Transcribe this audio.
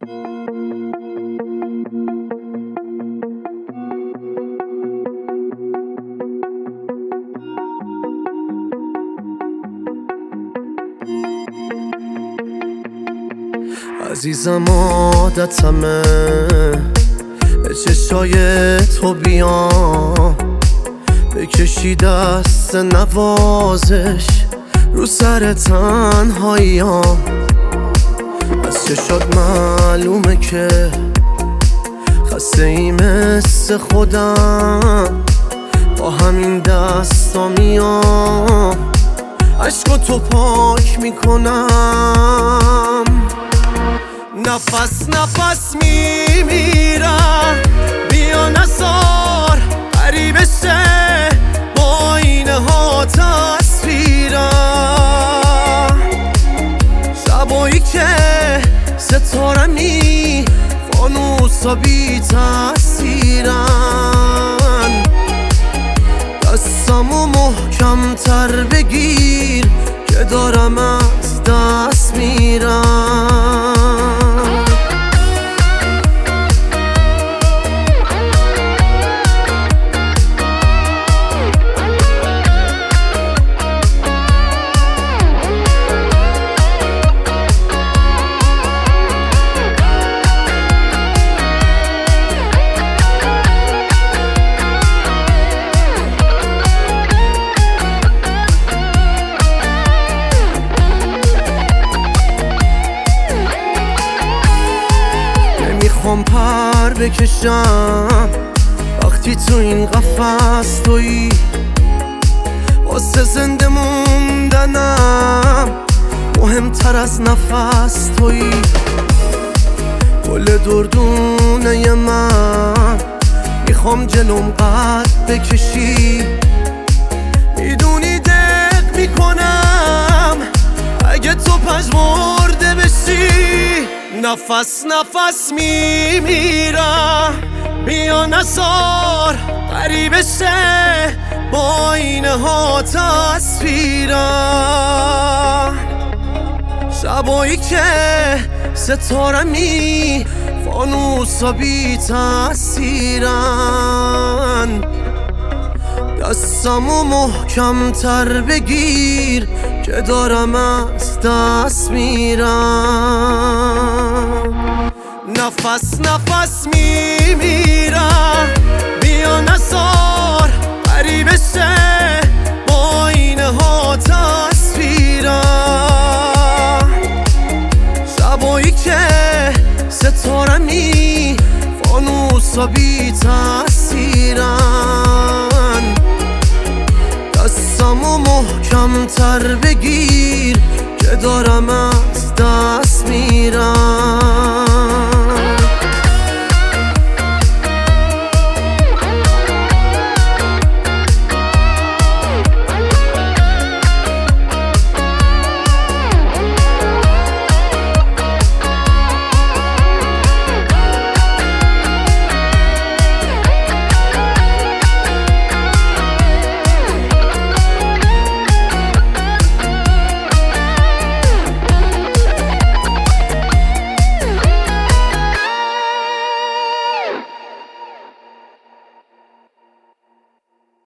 عزیزم عادتمه به چشای تو بیام، بکشی دست نوازش رو سر تنهاییام. از چشات معلومه که خسته ای مثل خودم، با همین دستا میام عشق تو پاک میکنم. نفس نفس میمیرم، بیا نزار قریب شه با اینه ها تصویرم. شبایی که ستارمی فانوسا بی تاثیرن، دستمو محکم تر بگیر که دارم از دست میرم. میخوام پر بکشم وقتی تو این قفس تویی، واسه زنده موندنم مهمتر از نفس تویی. گل دردونه من میخوام جلوم قد بکشی، میدونی دق میکنم اگه تو پژمرده بشی. نفس نفس میمیرم، بیا نزار قریب شه با اینه ها تصویرم. شبایی که ستارمی فانوسا بی تاثیرن، دستمو محکم تر بگیر که دارم از دست میرم. نفس نفس میمیرم، بیا نزار قریب شه با اینه ها تصویرم. شبایی که ستارمی فانوسا بی تاثیرن، دستمو محکم تر بگیر